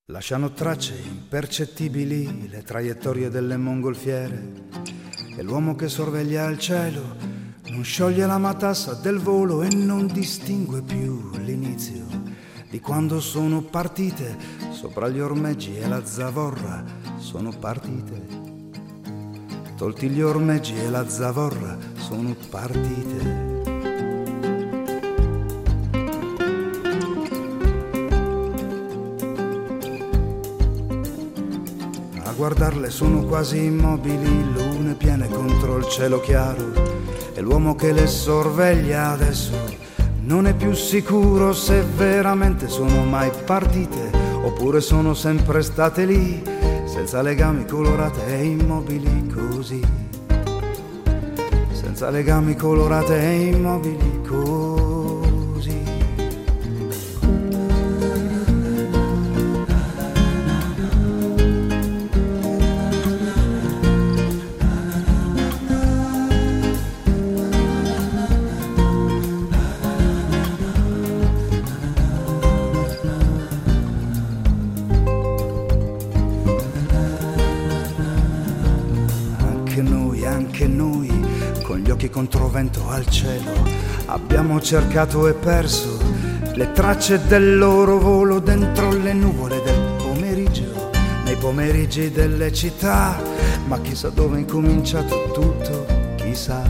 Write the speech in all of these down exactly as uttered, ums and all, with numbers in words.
Lasciano tracce impercettibili le traiettorie delle mongolfiere e l'uomo che sorveglia il cielo non scioglie la matassa del volo e non distingue più l'inizio di quando sono partite sopra gli ormeggi e la zavorra sono partite. Tolti gli ormeggi e la zavorra sono partite. A guardarle sono quasi immobili, lune piene contro il cielo chiaro, e l'uomo che le sorveglia adesso non è più sicuro se veramente sono mai partite oppure sono sempre state lì, senza legami, colorate e immobili così, senza legami, colorate e immobili così. Anche noi, con gli occhi controvento al cielo, abbiamo cercato e perso le tracce del loro volo dentro le nuvole del pomeriggio, nei pomeriggi delle città. Ma chissà dove è incominciato tutto, chissà,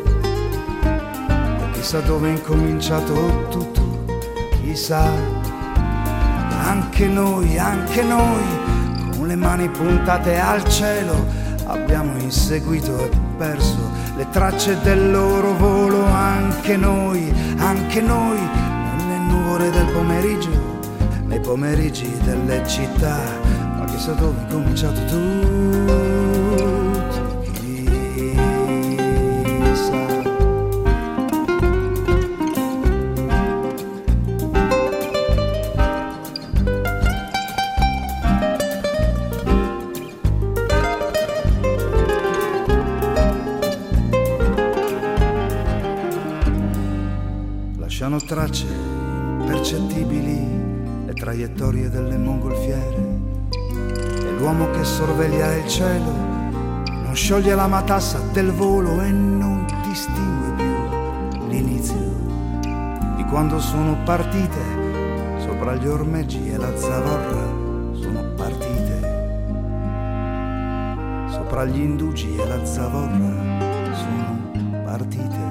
o chissà dove è incominciato tutto, chissà. Anche noi, anche noi, con le mani puntate al cielo, abbiamo inseguito e perso le tracce del loro volo. Anche noi, anche noi, nelle nuvole del pomeriggio, nei pomeriggi delle città. Ma chissà dove è cominciato tutto, chissà. Lasciano tracce impercettibili le traiettorie delle mongolfiere e l'uomo che sorveglia il cielo non scioglie la matassa del volo e non distingue più l'inizio di quando sono partite sopra gli ormeggi e la zavorra sono partite, sopra gli indugi e la zavorra sono partite.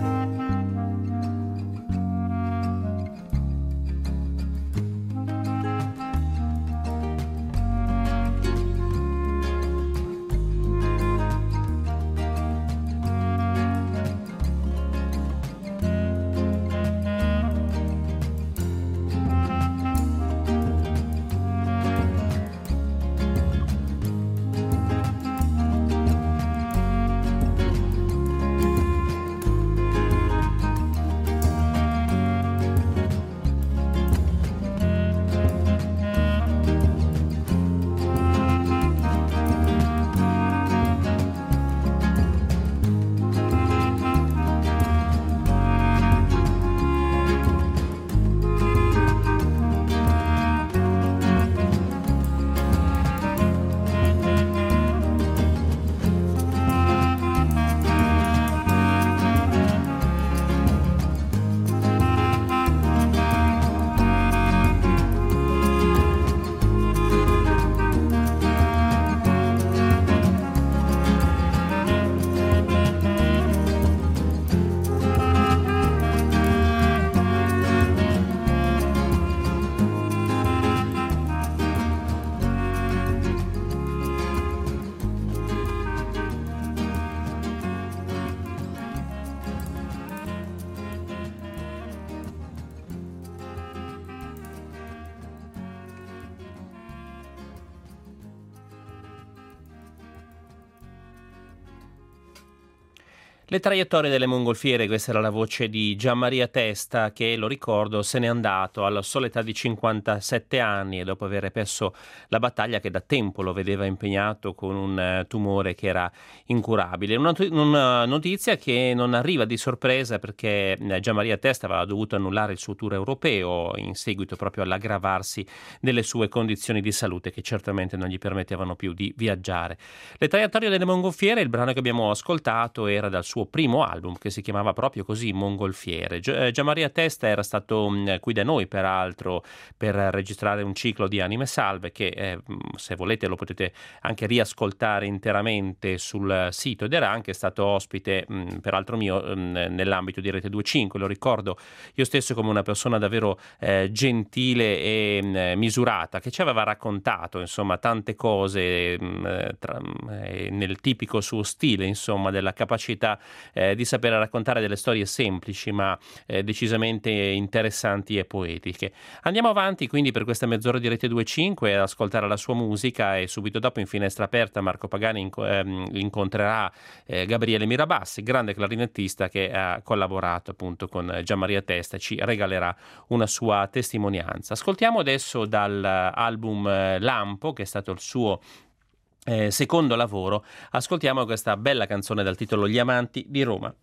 Le traiettorie delle mongolfiere, questa era la voce di Gianmaria Testa che, lo ricordo, se n'è andato alla sola età di cinquantasette anni e dopo aver perso la battaglia che da tempo lo vedeva impegnato con un tumore che era incurabile. Una, una notizia che non arriva di sorpresa perché Gianmaria Testa aveva dovuto annullare il suo tour europeo in seguito proprio all'aggravarsi delle sue condizioni di salute che certamente non gli permettevano più di viaggiare. Le traiettorie delle mongolfiere, il brano che abbiamo ascoltato era dal suo primo album che si chiamava proprio così, Mongolfiere. Gi- Gianmaria Testa era stato mh, qui da noi peraltro per registrare un ciclo di Anime Salve che eh, se volete lo potete anche riascoltare interamente sul sito, ed era anche stato ospite mh, peraltro mio mh, nell'ambito di Rete duemilacinque. Lo ricordo io stesso come una persona davvero eh, gentile e mh, misurata, che ci aveva raccontato insomma tante cose mh, tra, mh, nel tipico suo stile, insomma, della capacità Eh, di sapere raccontare delle storie semplici ma eh, decisamente interessanti e poetiche. Andiamo avanti quindi per questa mezz'ora di Rete duemilacinque ad ascoltare la sua musica e subito dopo in Finestra Aperta Marco Pagani inco- ehm, incontrerà eh, Gabriele Mirabassi, grande clarinettista che ha collaborato appunto con Gianmaria Testa e ci regalerà una sua testimonianza. Ascoltiamo adesso dall'album eh, Lampo, che è stato il suo Eh, secondo lavoro, ascoltiamo questa bella canzone dal titolo Gli amanti di Roma.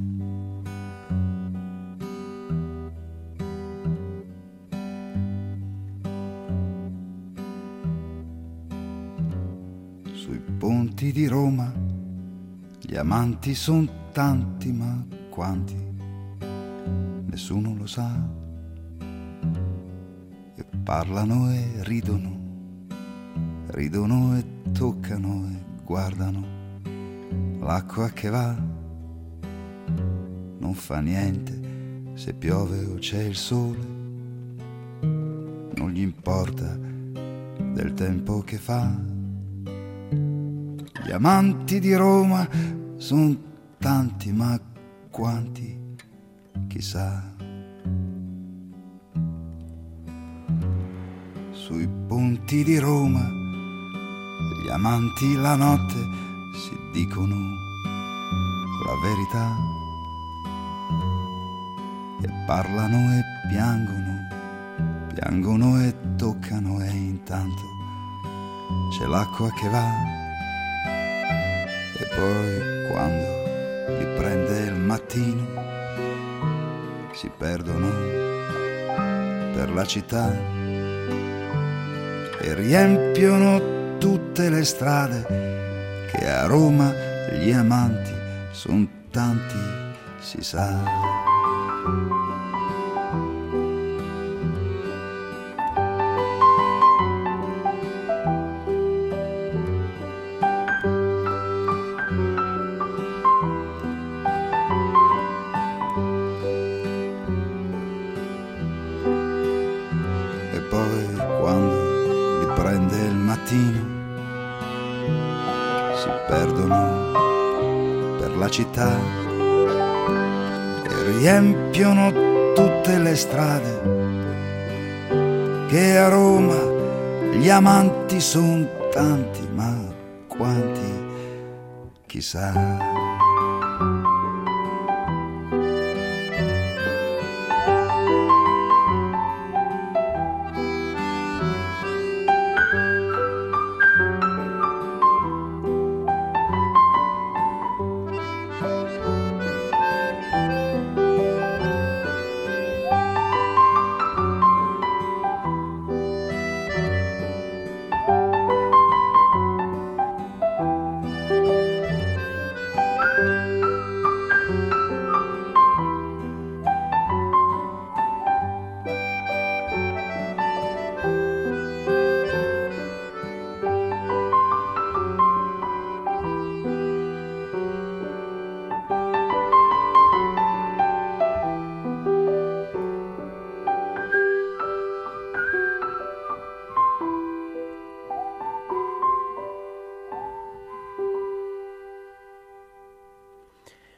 Sui ponti di Roma gli amanti son tanti, ma quanti? Nessuno lo sa. E parlano e ridono, ridono e toccano e guardano l'acqua che va. Non fa niente se piove o c'è il sole, non gli importa del tempo che fa. Gli amanti di Roma son tanti, ma quanti? Chissà. Sui ponti di Roma gli amanti la notte si dicono la verità e parlano e piangono, piangono e toccano e intanto c'è l'acqua che va. E poi quando li prende il mattino si perdono per la città e riempiono tutte le strade, che a Roma gli amanti son tanti, si sa. E poi quando li prende il mattino si perdono per la città e riempiono tutte le strade, che a Roma gli amanti son tanti, ma quanti? Chissà.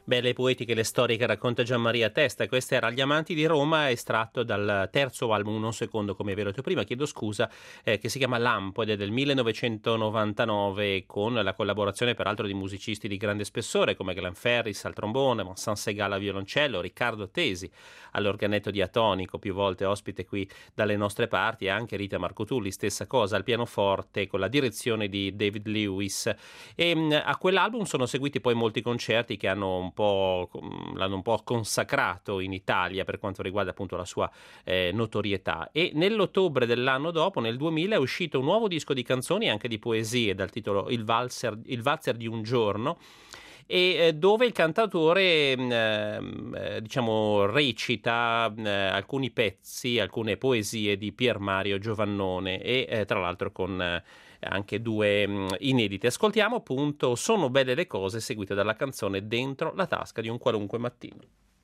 Belle poetiche le storie che racconta Gianmaria Testa. Questa era Gli Amanti di Roma, estratto dal terzo album, non secondo come avevo detto prima, chiedo scusa, eh, che si chiama Lampo ed è del millenovecentonovantanove, con la collaborazione peraltro di musicisti di grande spessore come Glenn Ferris al trombone, Vincent Segal al violoncello, Riccardo Tesi all'organetto diatonico, più volte ospite qui dalle nostre parti, e anche Rita Marcotulli, stessa cosa, al pianoforte con la direzione di David Lewis. E mh, a quell'album sono seguiti poi molti concerti che hanno un po', l'hanno un po' consacrato in Italia per quanto riguarda appunto la sua eh, notorietà. E nell'ottobre dell'anno dopo, nel duemila, è uscito un nuovo disco di canzoni e anche di poesie dal titolo Il Valzer, il Valzer di un giorno, e eh, dove il cantautore eh, diciamo recita eh, alcuni pezzi, alcune poesie di Pier Mario Giovannone, e eh, tra l'altro con eh, anche due mh, inedite. Ascoltiamo appunto Sono belle le cose, seguite dalla canzone Dentro la tasca di un qualunque mattino.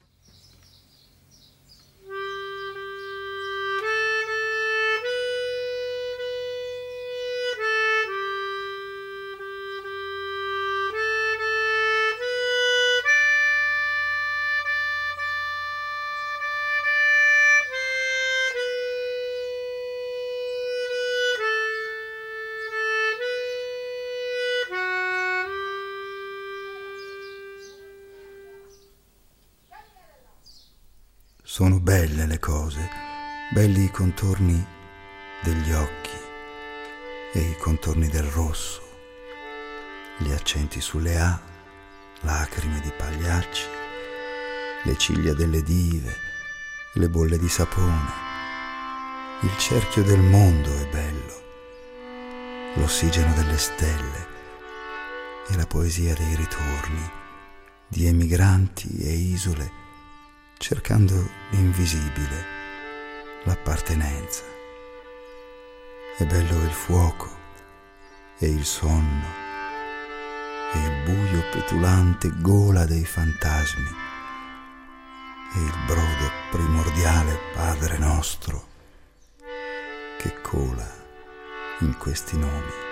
Sono belle le cose, belli i contorni degli occhi e i contorni del rosso, gli accenti sulle A, lacrime di pagliacci, le ciglia delle dive, le bolle di sapone. Il cerchio del mondo è bello, l'ossigeno delle stelle e la poesia dei ritorni di emigranti e isole, cercando l'invisibile, l'appartenenza. È bello il fuoco e il sonno e il buio petulante gola dei fantasmi e il brodo primordiale Padre nostro che cola in questi nomi.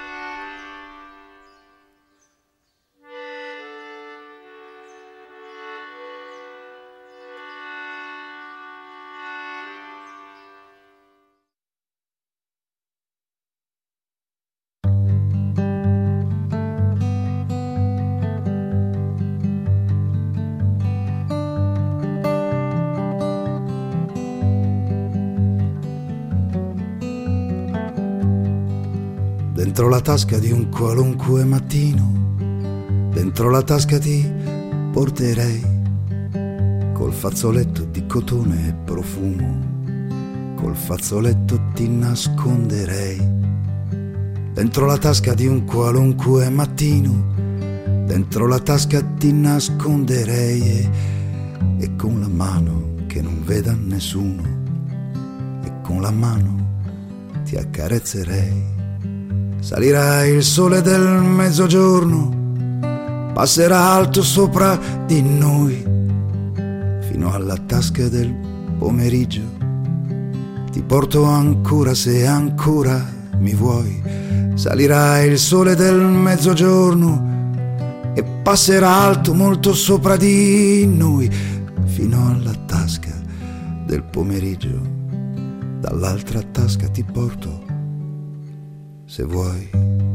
Dentro la tasca di un qualunque mattino, dentro la tasca ti porterei, col fazzoletto di cotone e profumo, col fazzoletto ti nasconderei. Dentro la tasca di un qualunque mattino, dentro la tasca ti nasconderei, e, e con la mano che non veda nessuno, e con la mano ti accarezzerei. Salirà il sole del mezzogiorno, passerà alto sopra di noi, fino alla tasca del pomeriggio. Ti porto ancora se ancora mi vuoi. Salirà il sole del mezzogiorno e passerà alto molto sopra di noi, fino alla tasca del pomeriggio. Dall'altra tasca ti porto se vuoi.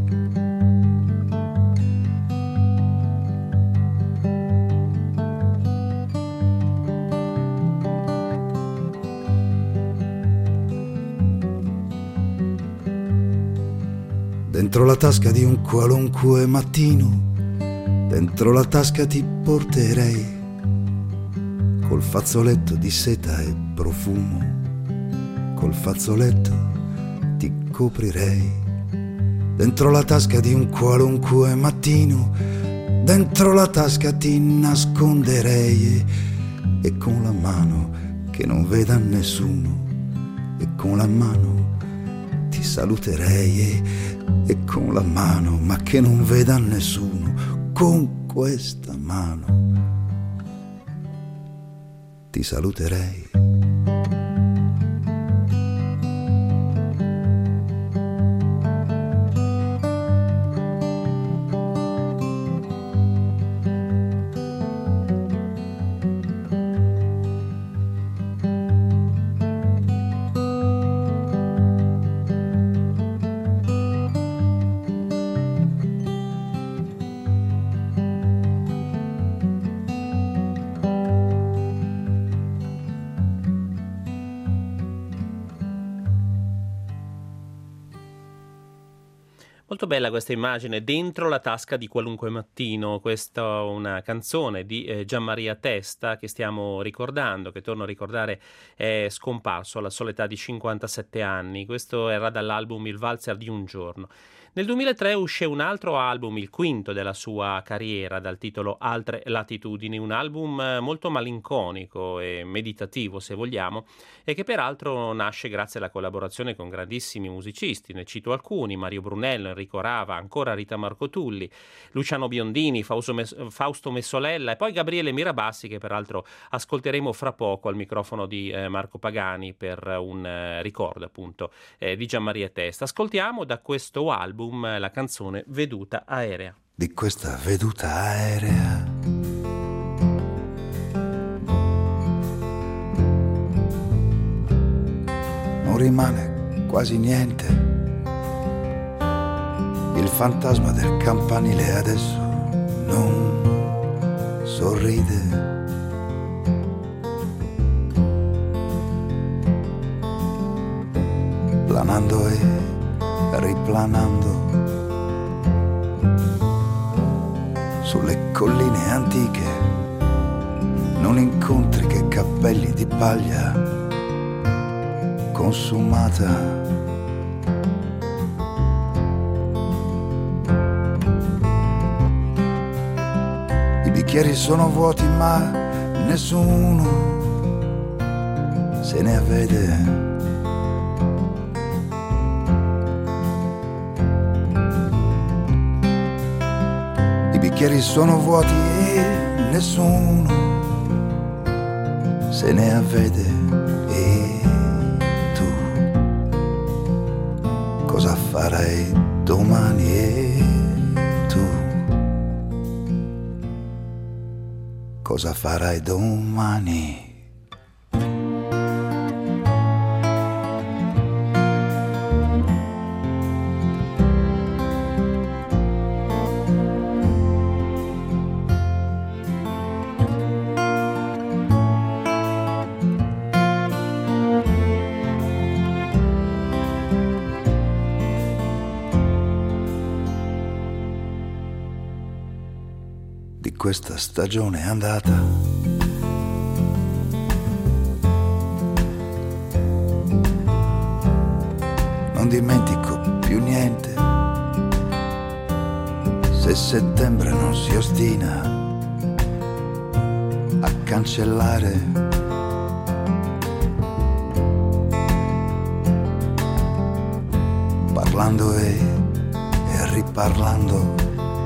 Dentro la tasca di un qualunque mattino, dentro la tasca ti porterei, col fazzoletto di seta e profumo, col fazzoletto ti coprirei. Dentro la tasca di un qualunque mattino, dentro la tasca ti nasconderei, e, e con la mano che non veda nessuno, e con la mano ti saluterei, e, e con la mano ma che non veda nessuno, con questa mano ti saluterei. Molto bella questa immagine, dentro la tasca di qualunque mattino. Questa è una canzone di eh, Gianmaria Testa che stiamo ricordando, che torno a ricordare è scomparso alla sola età di cinquantasette anni. Questo era dall'album Il valzer di un giorno. Nel duemilatré uscì un altro album, il quinto della sua carriera, dal titolo Altre latitudini, un album eh, molto malinconico e meditativo, se vogliamo, e che peraltro nasce grazie alla collaborazione con grandissimi musicisti. Ne cito alcuni: Mario Brunello, Enrico Rava, ancora Rita Marcotulli, Luciano Biondini, Fausto, Mes- Fausto Messolella e poi Gabriele Mirabassi, che peraltro ascolteremo fra poco al microfono di eh, Marco Pagani per un eh, ricordo appunto eh, di Gianmaria Testa. Ascoltiamo da questo album eh, la canzone Veduta aerea. Di questa veduta aerea non rimane quasi niente. Il fantasma del campanile adesso non sorride. Planando e riplanando sulle colline antiche non incontri che cappelli di paglia consumata. I bicchieri sono vuoti ma nessuno se ne avvede. I bicchieri sono vuoti e nessuno se ne avvede. E tu cosa farai domani? E tu cosa farai domani? Questa stagione è andata, non dimentico più niente. Se settembre non si ostina a cancellare parlando e, e riparlando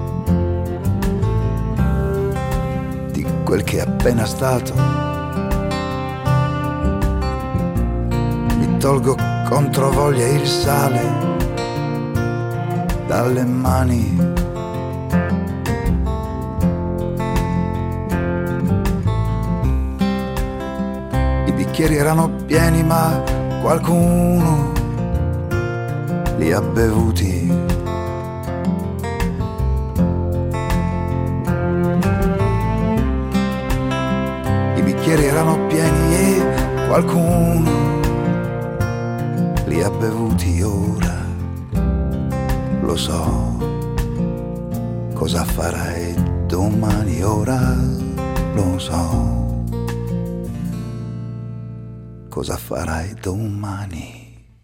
quel che è appena stato, mi tolgo controvoglia il sale dalle mani. I bicchieri erano pieni ma qualcuno li ha bevuti. I bicchieri erano pieni e qualcuno li ha bevuti. Ora lo so cosa farai domani. Ora lo so cosa farai domani.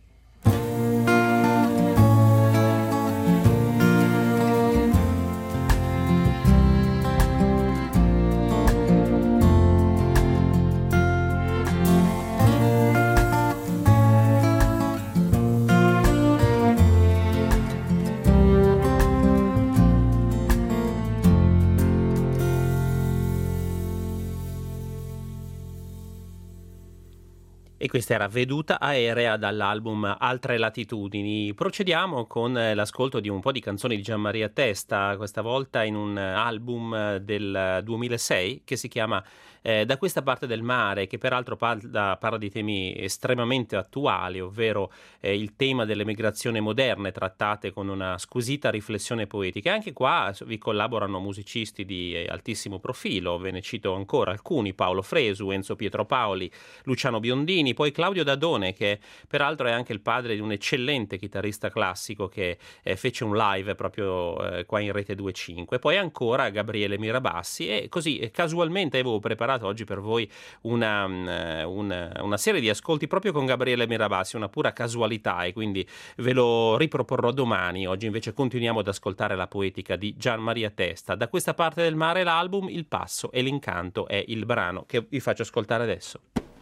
E questa era Veduta aerea dall'album Altre latitudini. Procediamo con l'ascolto di un po' di canzoni di Gianmaria Testa, questa volta in un album del duemilasei che si chiama eh, Da questa parte del mare, che peraltro parla, parla di temi estremamente attuali, ovvero eh, il tema delle migrazioni moderne trattate con una squisita riflessione poetica. E anche qua vi collaborano musicisti di eh, altissimo profilo, ve ne cito ancora alcuni: Paolo Fresu, Enzo Pietro Paoli, Luciano Biondini, poi Claudio Dadone, che peraltro è anche il padre di un eccellente chitarrista classico che eh, fece un live proprio eh, qua in Rete due cinque, poi ancora Gabriele Mirabassi, e così eh, casualmente avevo preparato oggi per voi una, una, una serie di ascolti proprio con Gabriele Mirabassi, una pura casualità, e quindi ve lo riproporrò domani. Oggi invece continuiamo ad ascoltare la poetica di Gian Maria Testa. Da questa parte del mare l'album Il Passo e l'Incanto è il brano che vi faccio ascoltare adesso.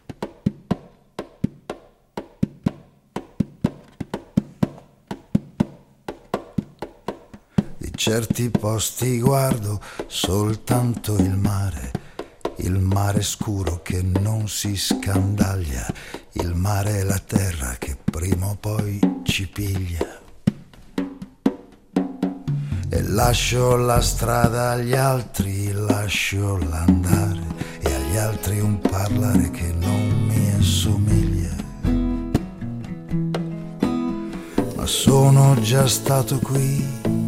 Di certi posti guardo soltanto il mare, il mare scuro che non si scandaglia, il mare e la terra che prima o poi ci piglia. E lascio la strada agli altri, lascio l'andare, e agli altri un parlare che non mi assomiglia. Ma sono già stato qui,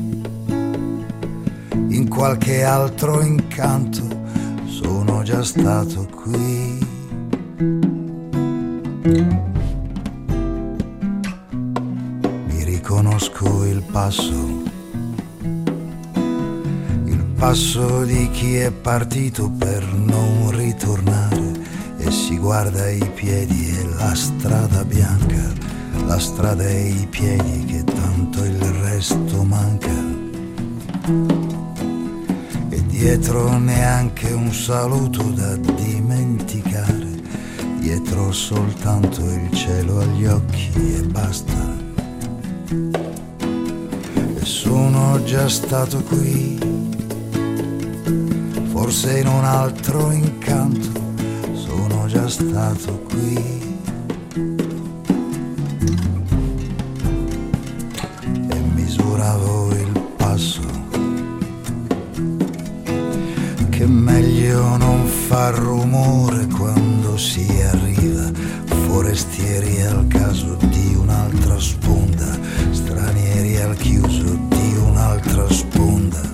in qualche altro incanto, sono già stato qui. Mi riconosco il passo, passo di chi è partito per non ritornare, e si guarda i piedi e la strada bianca, la strada e i piedi che tanto il resto manca. E dietro neanche un saluto da dimenticare, dietro soltanto il cielo agli occhi e basta. E sono già stato qui, forse in un altro incanto, sono già stato qui. E misuravo il passo, che meglio non far rumore quando si arriva, forestieri al caso di un'altra sponda, stranieri al chiuso di un'altra sponda.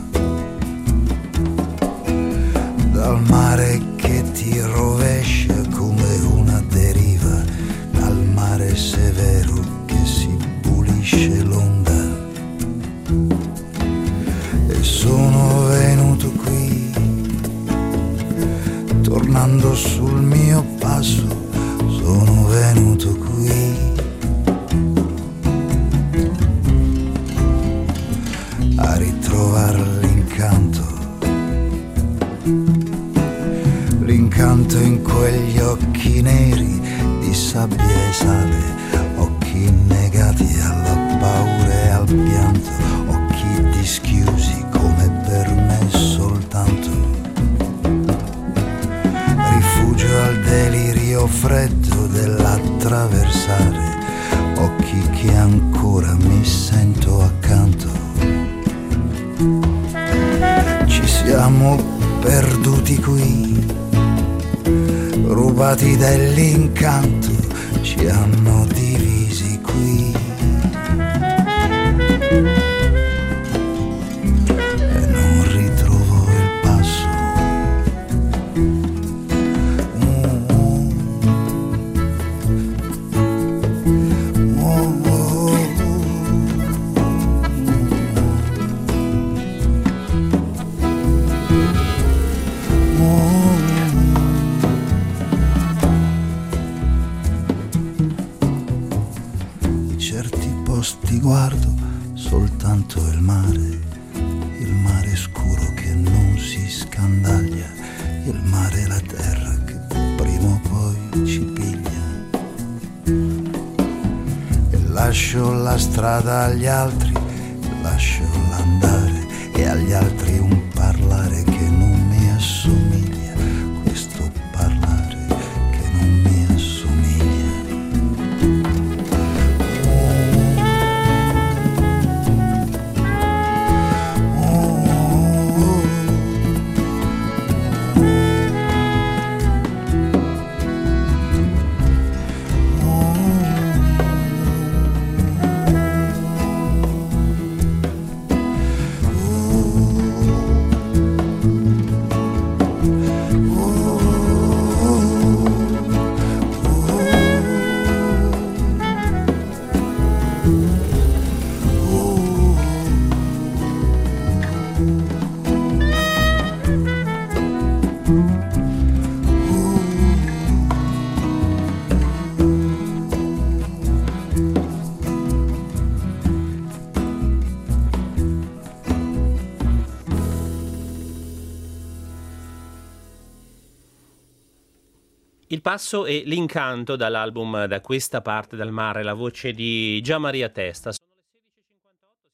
Dal mare che ti rovescia come una deriva, dal mare severo che si pulisce l'onda. E sono venuto qui, tornando sul mio passo, sono venuto qui a ritrovare l'incanto. L'incanto in quegli occhi neri di sabbia e sale, occhi negati alla paura e al pianto, occhi dischiusi come per me soltanto. Rifugio al delirio freddo dell'attraversare, occhi che ancora mi sento accanto. Ci siamo perduti qui, rubati dall'incanto, ci hanno divisi qui. E non ritrovo il passo. Oh, oh. Oh, oh, oh. Oh. Ti guardo soltanto il mare, il mare scuro che non si scandaglia, il mare e la terra che prima o poi ci piglia. E lascio la strada agli altri, lascio l'andare, e agli altri un parlare che non mi assomiglia, questo parlare che non mi assomiglia. Il passo e l'incanto dall'album Da questa parte del mare, la voce di Gianmaria Testa.